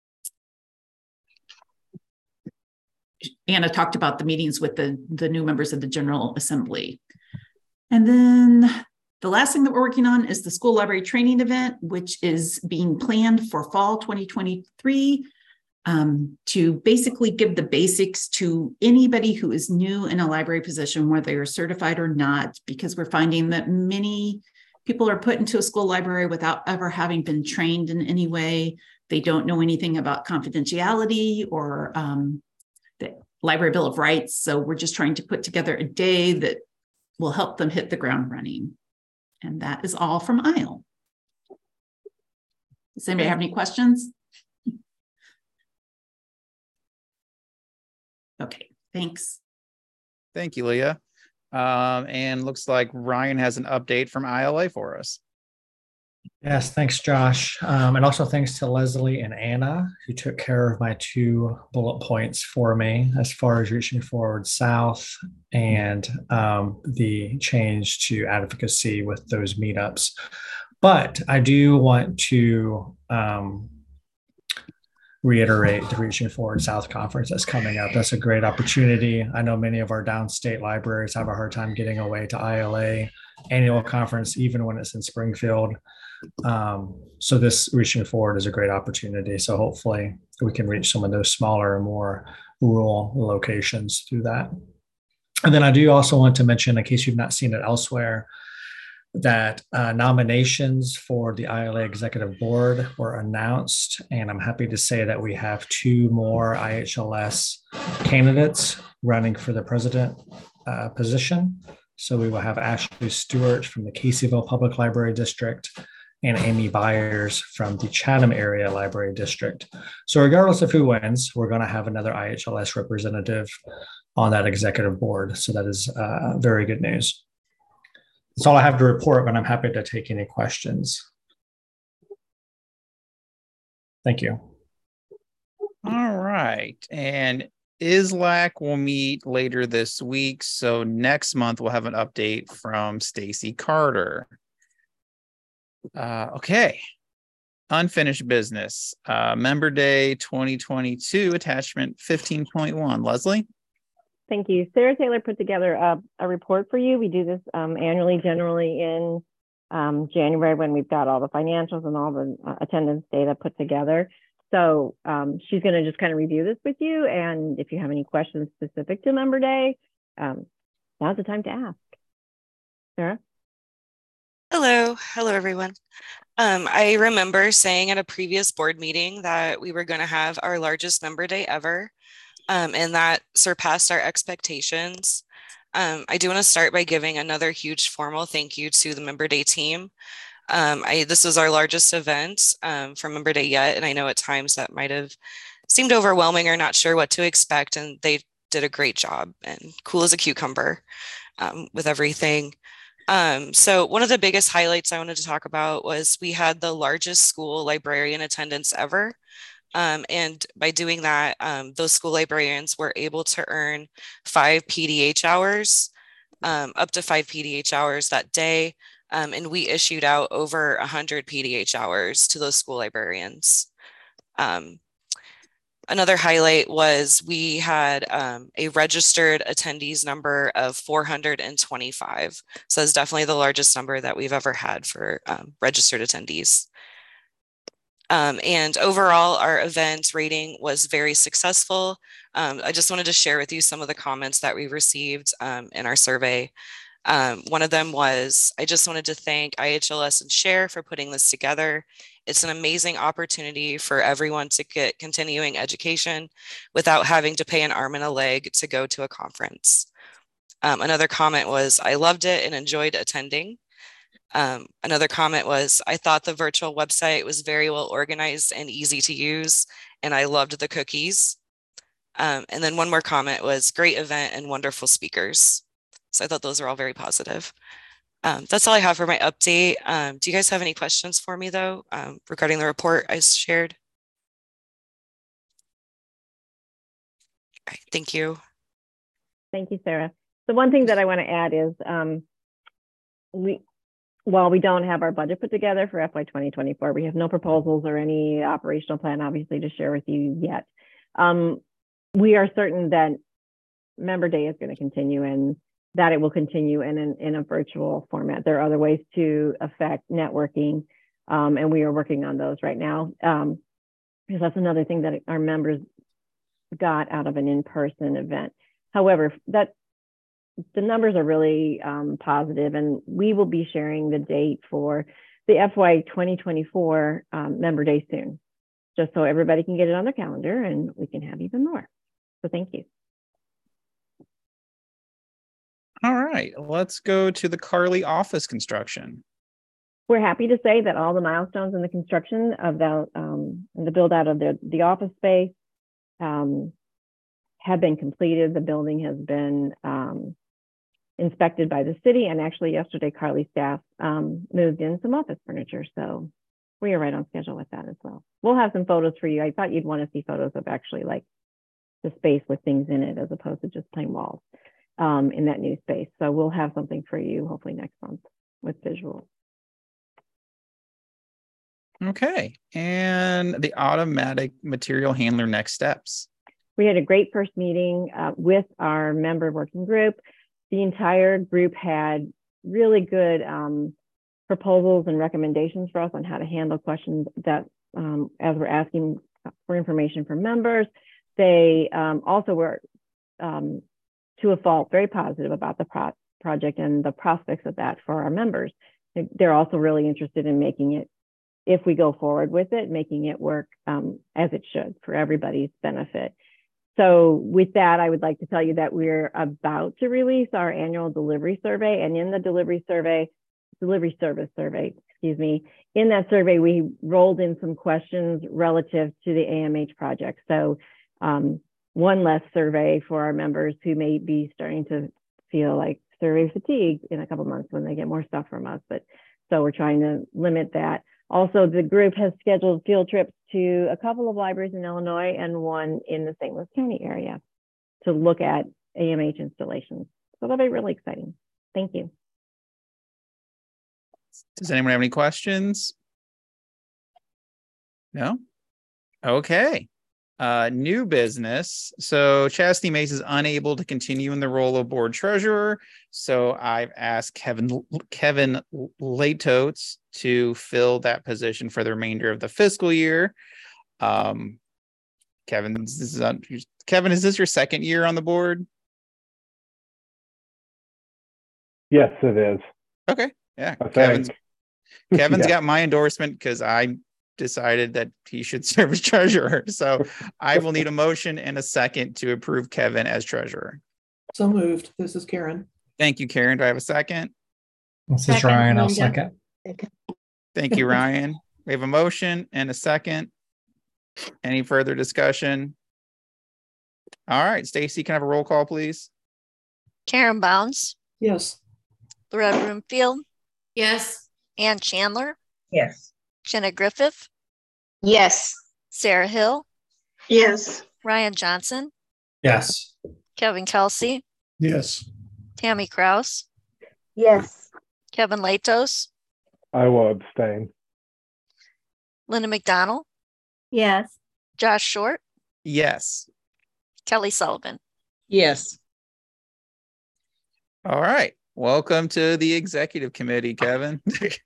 Anna talked about the meetings with the, the new members of the General Assembly. And then the last thing that we're working on is the school library training event, which is being planned for fall twenty twenty-three um, to basically give the basics to anybody who is new in a library position, whether they're certified or not, because we're finding that many people are put into a school library without ever having been trained in any way. They don't know anything about confidentiality or um, the Library Bill of Rights. So we're just trying to put together a day that will help them hit the ground running. And that is all from I L. Does anybody have any questions? Okay, thanks. Thank you, Leah. Um, and looks like Ryan has an update from I L A for us. Yes, thanks, Josh. Um, and also thanks to Leslie and Anna, who took care of my two bullet points for me as far as reaching forward south and um, the change to advocacy with those meetups. But I do want to um, reiterate the Reaching Forward South conference that's coming up. That's a great opportunity. I know many of our downstate libraries have a hard time getting away to I L A annual conference, even when it's in Springfield. Um, so this Reaching Forward is a great opportunity. So hopefully we can reach some of those smaller and more rural locations through that. And then I do also want to mention, in case you've not seen it elsewhere, that uh, nominations for the I L A Executive Board were announced. And I'm happy to say that we have two more I H L S candidates running for the president uh, position. So we will have Ashley Stewart from the Caseyville Public Library District and Amy Byers from the Chatham Area Library District. So regardless of who wins, we're going to have another I H L S representative on that executive board. So that is uh, very good news. That's all I have to report, but I'm happy to take any questions. Thank you. All right. And I S L A C will meet later this week. So next month we'll have an update from Stacy Carter. Uh, okay. Unfinished business. Uh, Member Day twenty twenty-two, attachment fifteen point one. Leslie? Thank you. Sarah Taylor put together a, a report for you. We do this um, annually, generally in um, January when we've got all the financials and all the uh, attendance data put together. So um, she's going to just kind of review this with you. And if you have any questions specific to Member Day, um, now's the time to ask. Sarah? Hello. Hello, everyone. Um, I remember saying at a previous board meeting that we were going to have our largest Member Day ever, um, and that surpassed our expectations. Um, I do want to start by giving another huge formal thank you to the Member Day team. Um, I, this was our largest event um, for Member Day yet, and I know at times that might have seemed overwhelming or not sure what to expect, and they did a great job and cool as a cucumber um, with everything. Um, so one of the biggest highlights I wanted to talk about was we had the largest school librarian attendance ever. Um, and by doing that, um, those school librarians were able to earn five P D H hours, um, up to five P D H hours that day. Um, and we issued out over one hundred P D H hours to those school librarians. Um, another highlight was we had um, a registered attendees number of four hundred twenty-five. So it's definitely the largest number that we've ever had for um, registered attendees. Um, and overall, our event rating was very successful. Um, I just wanted to share with you some of the comments that we received um, in our survey. Um, one of them was, I just wanted to thank I H L S and SHARE for putting this together. It's an amazing opportunity for everyone to get continuing education without having to pay an arm and a leg to go to a conference. Um, another comment was, I loved it and enjoyed attending. Um, another comment was, I thought the virtual website was very well organized and easy to use, and I loved the cookies. Um, and then one more comment was, great event and wonderful speakers. So I thought those were all very positive. Um, that's all I have for my update. Um, do you guys have any questions for me, though, um, regarding the report I shared? All right, thank you. Thank you, Sarah. The one thing that I want to add is um, we, while we don't have our budget put together for F Y twenty twenty-four, we have no proposals or any operational plan, obviously, to share with you yet. Um, we are certain that Member Day is going to continue and that it will continue in, in, in a virtual format. There are other ways to affect networking, um, and we are working on those right now. Um, because that's another thing that our members got out of an in-person event. However, that the numbers are really um, positive, and we will be sharing the date for the F Y twenty twenty-four um, Member Day soon, just so everybody can get it on their calendar and we can have even more. So thank you. All right, let's go to the Carly office construction. We're happy to say that all the milestones in the construction of the, um, the build out of the, the office space um, have been completed. The building has been um, inspected by the city, and actually yesterday Carly's staff um, moved in some office furniture. So we are right on schedule with that as well. We'll have some photos for you. I thought you'd want to see photos of actually like the space with things in it as opposed to just plain walls um, in that new space. So we'll have something for you hopefully next month with visuals. Okay, and the automatic material handler next steps. We had a great first meeting uh, with our member working group. The entire group had really good um, proposals and recommendations for us on how to handle questions that, um, as we're asking for information from members, they um, also were, um, to a fault, very positive about the pro project and the prospects of that for our members. They're also really interested in making it, if we go forward with it, making it work um, as it should for everybody's benefit. So with that, I would like to tell you that we're about to release our annual delivery survey. And in the delivery survey, delivery service survey, excuse me, in that survey, we rolled in some questions relative to the A M H project. So um, one less survey for our members who may be starting to feel like survey fatigue in a couple months when they get more stuff from us. But so we're trying to limit that. Also, the group has scheduled field trips to a couple of libraries in Illinois and one in the Saint Louis County area to look at A M H installations. So that'll be really exciting. Thank you. Does anyone have any questions? No? Okay. Uh, new business. So Chastity Mace is unable to continue in the role of board treasurer. So I've asked Kevin Kevin Latotes to fill that position for the remainder of the fiscal year. Um, Kevin, this is on, Kevin, is this your second year on the board? Yes, it is. Okay. Yeah. I Kevin's think. Kevin's Yeah. got my endorsement because I decided that he should serve as treasurer. So I will need a motion and a second to approve Kevin as treasurer. So moved. This is Karen. Thank you, Karen. Do I have a second? This is Ryan. I'll second. Thank you, Ryan. We have a motion and a second. Any further discussion? All right, Stacy, can I have a roll call, please? Karen Bounds, Yes. Loretta Broomfield, Yes. Ann Chandler, Yes. Jenna Griffith, Yes. Sarah Hill, Yes. Ryan Johnson, Yes. Kevin Kelsey, Yes. Tammy Kraus, Yes. Kevin Latos, I will abstain. Linda McDonald, Yes. Josh Short, Yes. Kelly Sullivan. Yes. All right. Welcome to the executive committee, Kevin.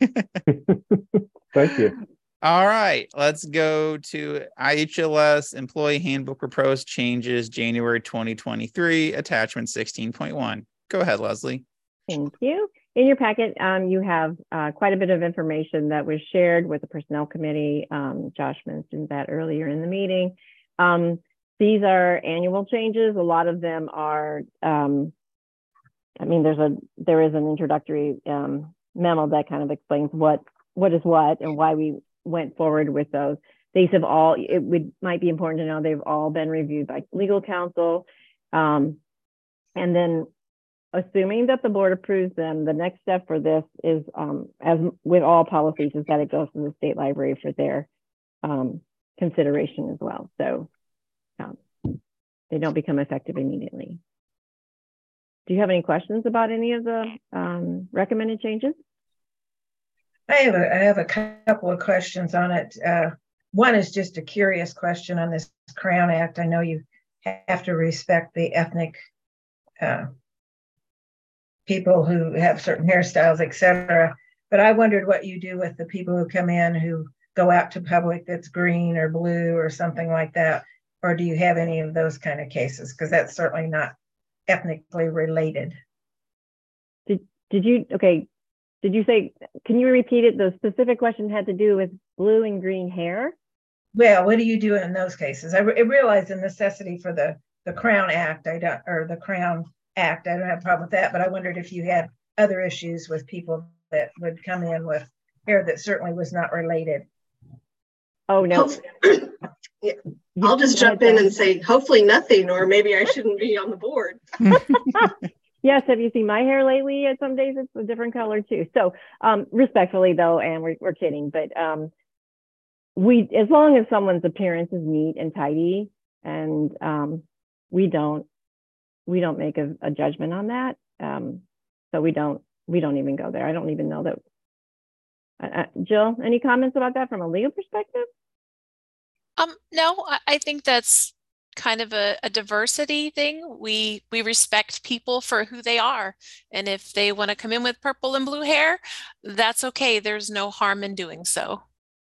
Thank you. All right, let's go to I H L S Employee Handbook Proposed Changes, January twenty twenty-three, attachment sixteen point one. Go ahead, Leslie. Thank you. In your packet, um, you have uh, quite a bit of information that was shared with the Personnel Committee. Um, Josh mentioned that earlier in the meeting. Um, these are annual changes. A lot of them are, um, I mean, there's a there is an introductory um, memo that kind of explains what what is what and why we went forward with those. These have all, it would might be important to know they've all been reviewed by legal counsel. Um, and then assuming that the board approves them, the next step for this is, um, as with all policies, is that it goes to the state library for their um, consideration as well. So um, they don't become effective immediately. Do you have any questions about any of the um, recommended changes? I have a, I have a couple of questions on it. Uh, one is just a curious question on this Crown Act. I know you have to respect the ethnic uh, people who have certain hairstyles, et cetera. But I wondered what you do with the people who come in who go out to public that's green or blue or something like that. Or do you have any of those kind of cases? Because that's certainly not ethnically related. Did, did you, okay, did you say, can you repeat it? The specific question had to do with blue and green hair? Well, what do you do in those cases? I, re I realize the necessity for the, the Crown Act, I don't, or the Crown Act, I don't have a problem with that, but I wondered if you had other issues with people that would come in with hair that certainly was not related. Oh, no. Yeah. I'll just jump in and say, hopefully nothing, or maybe I shouldn't be on the board. Yes, have you seen my hair lately? Some days it's a different color too. So um, respectfully though, and we're, we're kidding, but um, we, as long as someone's appearance is neat and tidy, and um, we don't, we don't make a, a judgment on that. Um, so we don't, we don't even go there. I don't even know that. Uh, Jill, any comments about that from a legal perspective? Um, no, I, I think that's kind of a, a diversity thing. We we respect people for who they are. And if they want to come in with purple and blue hair, that's okay. There's no harm in doing so.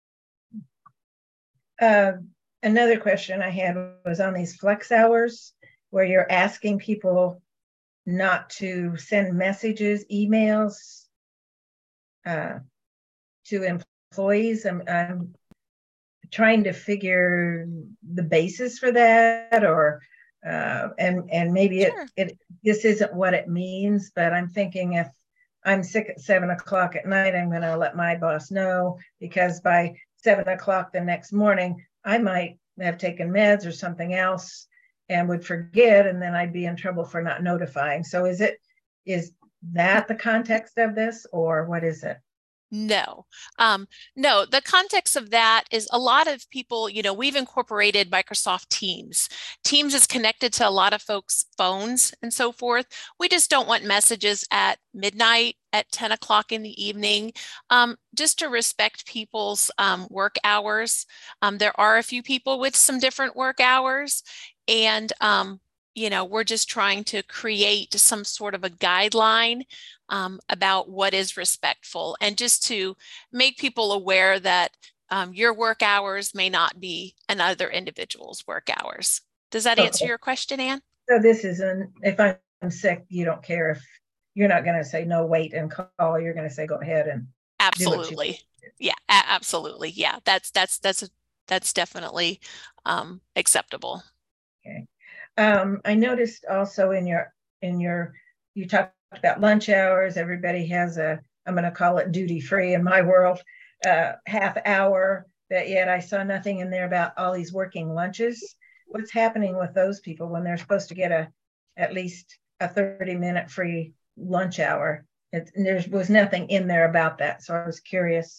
Uh, another question I had was on these flex hours where you're asking people not to send messages, emails uh, to employees. I'm, I'm trying to figure the basis for that, or uh, and and maybe sure. it, it this isn't what it means, but I'm thinking if I'm sick at seven o'clock at night, I'm going to let my boss know, because by seven o'clock the next morning, I might have taken meds or something else and would forget, and then I'd be in trouble for not notifying. So is it is that the context of this, or what is it? No, um, no, the context of that is a lot of people, you know, we've incorporated Microsoft Teams. Teams is connected to a lot of folks' phones and so forth. We just don't want messages at midnight, at ten o'clock in the evening, um, just to respect people's um, work hours. Um, there are a few people with some different work hours, and um, you know, we're just trying to create some sort of a guideline um, about what is respectful, and just to make people aware that um, your work hours may not be another individual's work hours. Does that answer Okay. your question, Ann? So this is an, if I'm sick, you don't care if you're not going to say no, wait and call. You're going to say go ahead and Absolutely. do what Yeah, a- absolutely. Yeah, that's that's that's that's definitely um, acceptable. Okay. Um, I noticed also in your in your you talked about lunch hours. Everybody has a, I'm going to call it duty free in my world, uh, half hour. But yet I saw nothing in there about all these working lunches. What's happening with those people when they're supposed to get a at least a thirty minute free lunch hour? It, there was nothing in there about that, so I was curious.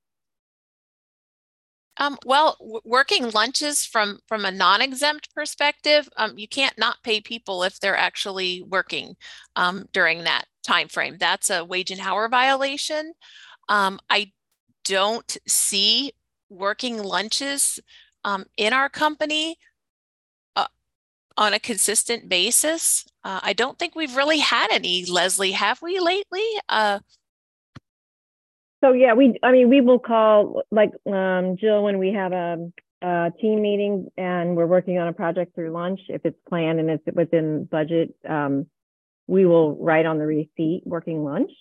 Um, well, w- working lunches from from a non-exempt perspective, um, you can't not pay people if they're actually working um, during that time frame. That's a wage and hour violation. Um, I don't see working lunches um, in our company uh, on a consistent basis. Uh, I don't think we've really had any, Leslie, have we lately? Uh, So yeah, we, I mean, we will call, like um, Jill, when we have a, a team meeting and we're working on a project through lunch, if it's planned and it's within budget, um, we will write on the receipt working lunch.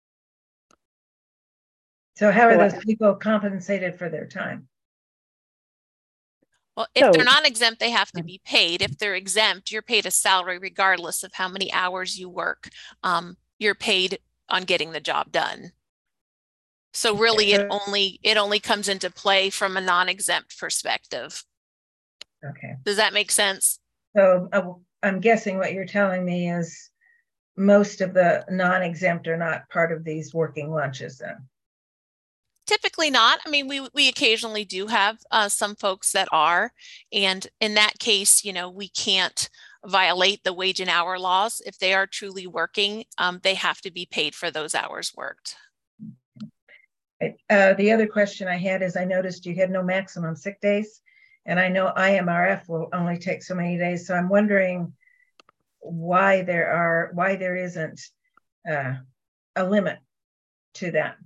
So how are So, those people compensated for their time? Well, if So- they're non-exempt, they have to be paid. If they're exempt, you're paid a salary regardless of how many hours you work. Um, you're paid on getting the job done. So really, it only it only comes into play from a non-exempt perspective. Okay. Does that make sense? So uh, I'm guessing what you're telling me is most of the non-exempt are not part of these working lunches then. Typically not. I mean, we we occasionally do have uh, some folks that are, and in that case, you know, we can't violate the wage and hour laws. If they are truly working, um, they have to be paid for those hours worked. Uh, the other question I had is I noticed you had no maximum sick days, and I know I M R F will only take so many days. So I'm wondering why there are why there isn't uh, a limit to that.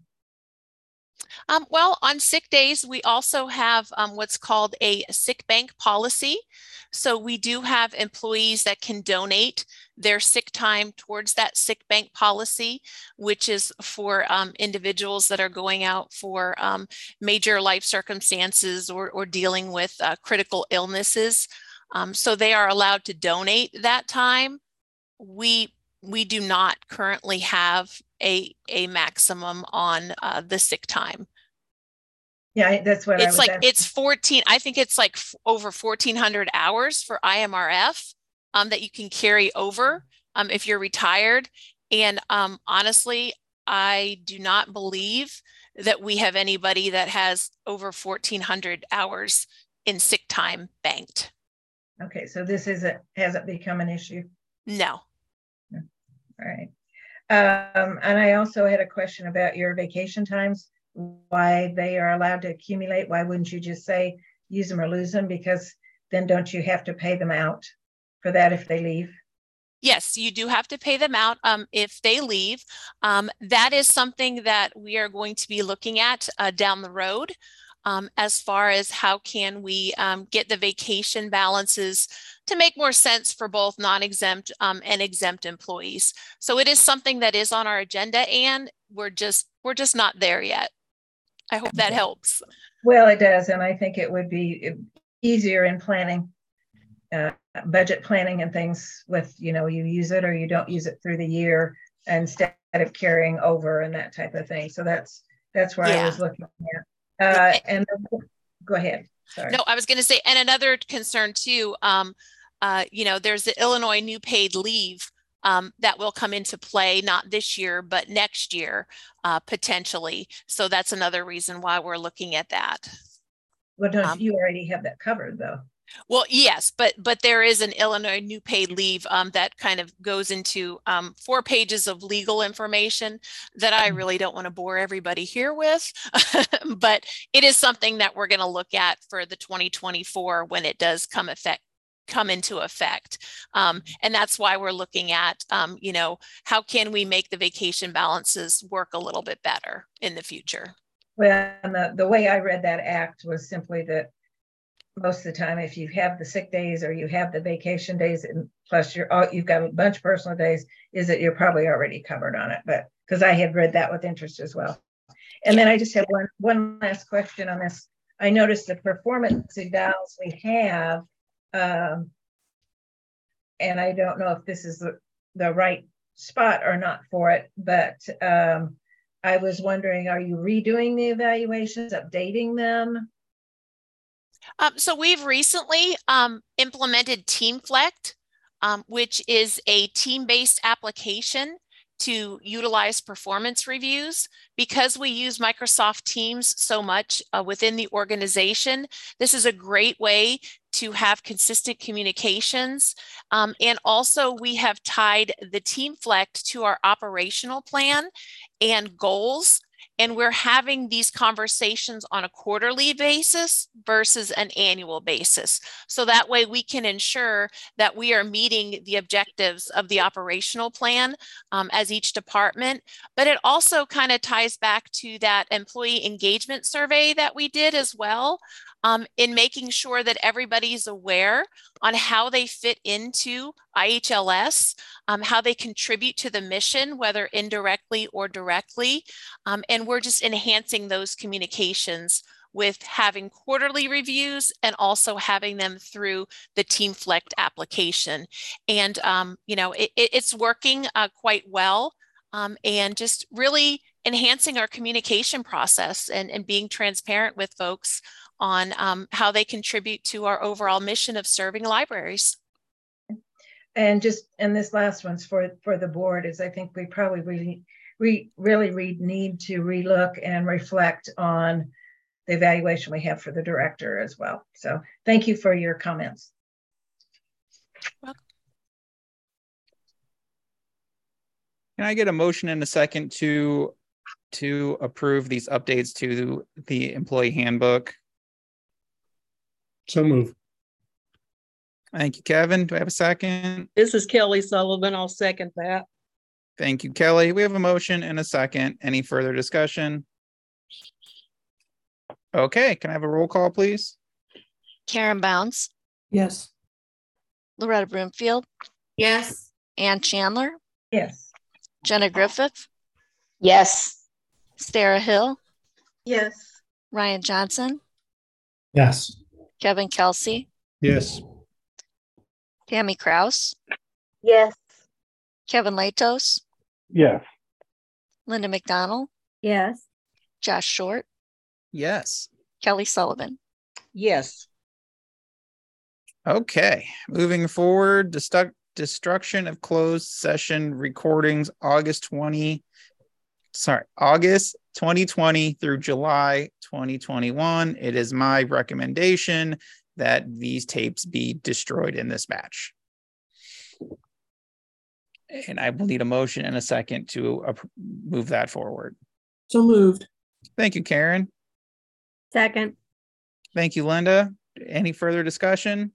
Um, well, on sick days, we also have um, what's called a sick bank policy. So we do have employees that can donate their sick time towards that sick bank policy, which is for um, individuals that are going out for um, major life circumstances or, or dealing with uh, critical illnesses. Um, so they are allowed to donate that time. We we do not currently have a a maximum on uh, the sick time. Yeah, that's what it's I was like. asking. It's fourteen. I think it's like f- over fourteen hundred hours for I M R F um, that you can carry over um, if you're retired. And um, honestly, I do not believe that we have anybody that has over fourteen hundred hours in sick time banked. Okay, so this isn't hasn't become an issue. No. All right. Um, and I also had a question about your vacation times, why they are allowed to accumulate. Why wouldn't you just say use them or lose them? Because then don't you have to pay them out for that if they leave? Yes, you do have to pay them out um, if they leave. Um, that is something that we are going to be looking at uh, down the road um, as far as how can we um, get the vacation balances to make more sense for both non-exempt um, and exempt employees. So it is something that is on our agenda, and we're just we're just not there yet. I hope that helps. Well, it does, and I think it would be easier in planning, uh, budget planning and things with, you know, you use it or you don't use it through the year instead of carrying over and that type of thing. So that's that's where Yeah. I was looking at. Uh, and go ahead. Sorry. No, I was going to say, and another concern too, um, uh, you know, there's the Illinois new paid leave um, that will come into play, not this year, but next year, uh, potentially. So that's another reason why we're looking at that. Well, don't Um, you already have that covered though? Well, yes, but but there is an Illinois new paid leave um, that kind of goes into um, four pages of legal information that I really don't want to bore everybody here with. But it is something that we're going to look at for the twenty twenty-four when it does come effect come into effect. Um, and that's why we're looking at, um, you know, how can we make the vacation balances work a little bit better in the future? Well, and the, the way I read that act was simply that most of the time, if you have the sick days or you have the vacation days, and plus you're oh, you've got a bunch of personal days, is that you're probably already covered on it. But because I had read that with interest as well. And then I just have one one last question on this. I noticed the performance evals we have, um, and I don't know if this is the, the right spot or not for it, but um, I was wondering, are you redoing the evaluations, updating them? Um, so we've recently um, implemented TeamFlect, um, which is a team-based application to utilize performance reviews. Because we use Microsoft Teams so much uh, within the organization, this is a great way to have consistent communications. Um, and also we have tied the TeamFlect to our operational plan and goals. And we're having these conversations on a quarterly basis versus an annual basis. So that way we can ensure that we are meeting the objectives of the operational plan um, as each department. But it also kind of ties back to that employee engagement survey that we did as well, um, in making sure that everybody's aware on how they fit into I H L S, um, how they contribute to the mission, whether indirectly or directly. Um, and we're just enhancing those communications with having quarterly reviews and also having them through the TeamFlect application. And, um, you know, it, it, it's working uh, quite well, um, and just really enhancing our communication process and, and being transparent with folks on um, how they contribute to our overall mission of serving libraries. And just, and this last one's for, for the board, is I think we probably really, we really re need to relook and reflect on the evaluation we have for the director as well. So thank you for your comments. Welcome. Can I get a motion in a second to to approve these updates to the employee handbook? So move. Thank you, Kevin. Do I have a second? This is Kelly Sullivan. I'll second that. Thank you, Kelly. We have a motion and a second. Any further discussion? Okay, can I have a roll call, please? Karen Bounds. Yes. Loretta Broomfield. Yes. Ann Chandler. Yes. Jenna Griffith. Yes. Sarah Hill. Yes. Ryan Johnson. Yes. Kevin Kelsey. Yes. Tammy Kraus. Yes. Kevin Latos. Yes. Linda McDonald. Yes. Josh Short. Yes. Kelly Sullivan. Yes. Okay, moving forward, destu- destruction of closed session recordings, August twentieth, sorry, August twenty twenty through July twenty twenty-one. It is my recommendation that these tapes be destroyed in this batch. And I will need a motion and a second to uh, move that forward. So moved. Thank you, Karen. Second. Thank you, Linda. Any further discussion?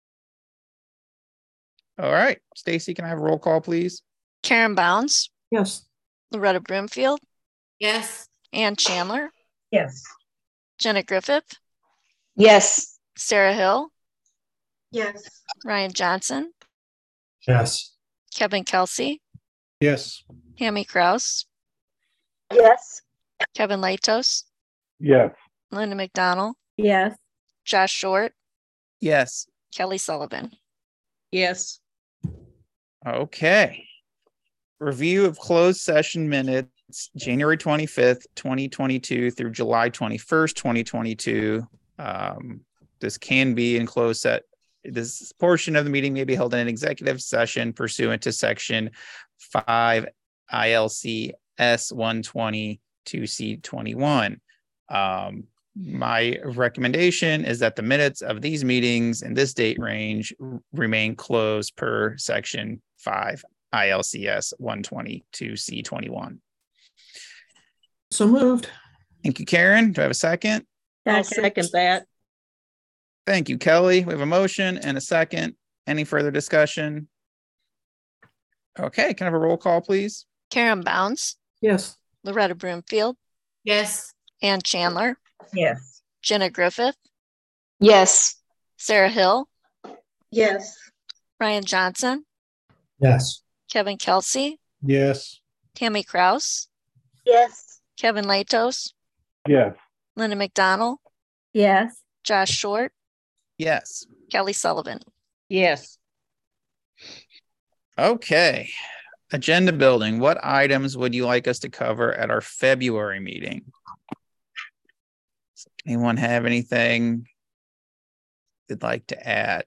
All right, Stacy, can I have a roll call, please? Karen Bounds. Yes. Loretta Broomfield. Yes. Ann Chandler. Yes. Jenna Griffith. Yes. Sarah Hill. Yes. Ryan Johnson. Yes. Kevin Kelsey. Yes. Tammy Kraus. Yes. Kevin Latos. Yes. Linda McDonald. Yes. Josh Short. Yes. Kelly Sullivan. Yes. Okay. Review of closed session minutes, January twenty-fifth, twenty twenty-two through July twenty-first, twenty twenty-two. Um, this can be in closed set this portion of the meeting may be held in an executive session pursuant to section five I L C S one twenty-two C twenty-one. Um, my recommendation is that the minutes of these meetings in this date range remain closed per section five I L C S one twenty-two C twenty-one. So moved. Thank you, Karen. Do I have a second? I'll second that. Thank you, Kelly. We have a motion and a second. Any further discussion? Okay, can I have a roll call, please? Karen Bounds. Yes. Loretta Broomfield. Yes. Ann Chandler. Yes. Jenna Griffith. Yes. Sarah Hill. Yes. Ryan Johnson. Yes. Kevin Kelsey. Yes. Tammy Kraus. Yes. Kevin Latos. Yes. Linda McDonald. Yes. Josh Short. Yes. Kelly Sullivan. Yes. Okay. Agenda building. What items would you like us to cover at our February meeting? Does anyone have anything they'd like to add?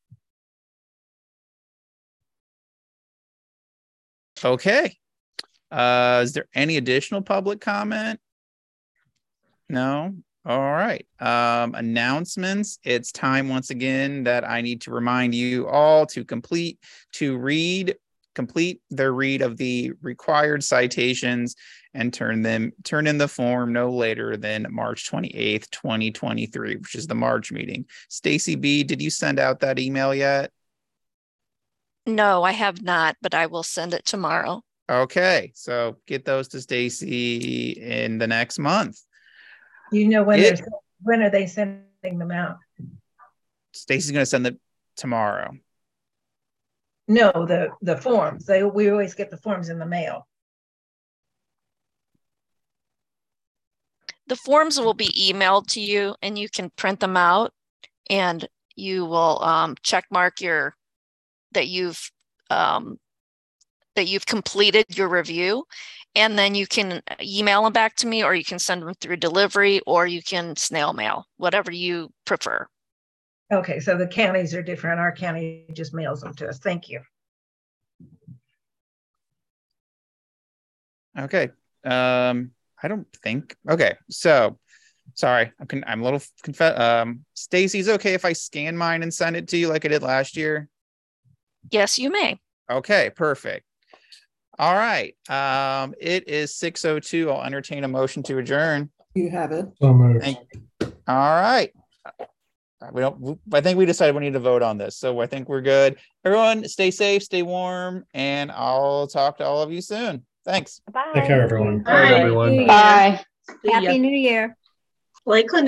Okay. Uh, is there any additional public comment? No. All right. Um, announcements. It's time once again that I need to remind you all to complete, to read, complete their read of the required citations and turn them, turn in the form no later than March twenty-eighth, twenty twenty-three, which is the March meeting. Stacy B, did you send out that email yet? No, I have not, but I will send it tomorrow. Okay. So get those to Stacy in the next month. You know when It- they're when are they sending them out? Stacy's going to send it tomorrow. No, the the forms. They we always get the forms in the mail. The forms will be emailed to you and you can print them out and you will um, check mark your that you've um, that you've completed your review, and then you can email them back to me, or you can send them through delivery, or you can snail mail, whatever you prefer. Okay, so the counties are different. Our county just mails them to us. Thank you. Okay. Um, I don't think. Okay. So, sorry, I'm con- I'm a little confess. Um, Stacy's okay if I scan mine and send it to you like I did last year. Yes, you may. Okay. Perfect. All right. Um, it is six oh two. I'll entertain a motion to adjourn. You have it. So moved. Thank- All right. We don't. I think we decided we need to vote on this, so I think we're good. Everyone, stay safe, stay warm, and I'll talk to all of you soon. Thanks. Bye. Take care, everyone. Bye, everyone. Bye. Happy New Year. Lakeland